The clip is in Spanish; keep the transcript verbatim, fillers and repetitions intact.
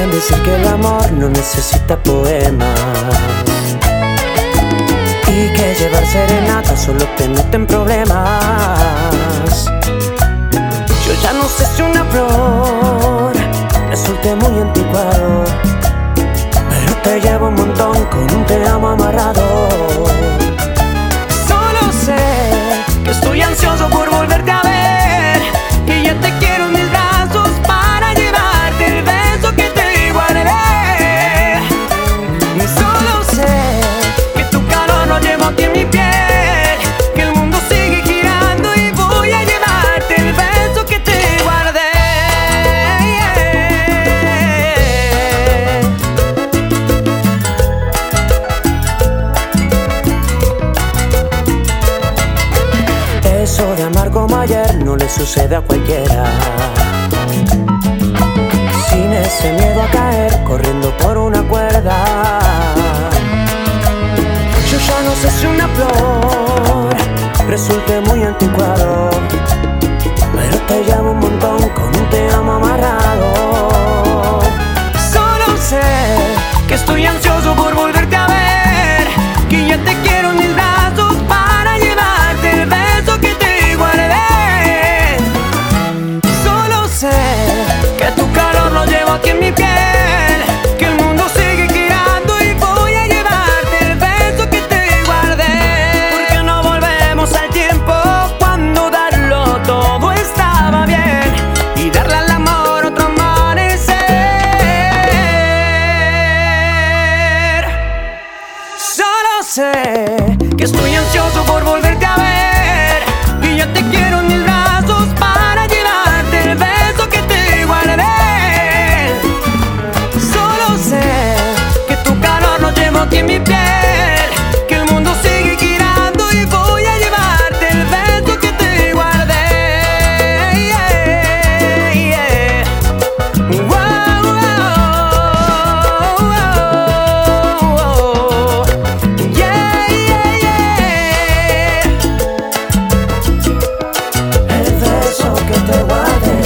Dicen, decir que el amor no necesita poemas y que llevar serenata solo te mete en problemas. Yo ya no sé si una flor resulte muy anticuado, pero te llevo un montón con un te amo amarrado. Solo sé que estoy ansioso por volverte a ver, que ya te quiero en mis brazos para llevarte el beso que te guardé. Solo sé que tu calor lo llevo aquí en mi piel, que el mundo sigue girando y voy a llevarte el beso que te guardé. Eso de amar como ayer no le sucede a cualquiera, sin ese miedo a caer corriendo por una cuerda. Yo ya no sé si una flor resulte muy anticuado, pero te llamo un montón con un te amo amarrado. Solo sé que estoy ansioso por volverte a ver, que ya te quiero en mis brazos para llevarte el beso que te guardé. Solo sé que tu calor lo llevo aquí en mi piel, que el mundo sigue girando y voy a llevarte el beso que te guardé. ¿Por qué no volvemos al tiempo cuando darlo todo estaba bien y darle al amor otro amanecer? Solo sé que estoy ansioso por volverte a ver, y ya te quiero en mis brazos para llevarte el beso que te guardé. Solo sé que tu calor lo llevo aquí en mi piel, que el mundo sigue girando y voy a llevarte el beso que te guardé. Yeah, yeah. Wow, wow, wow. Yeah, yeah, yeah. El beso que te guardé.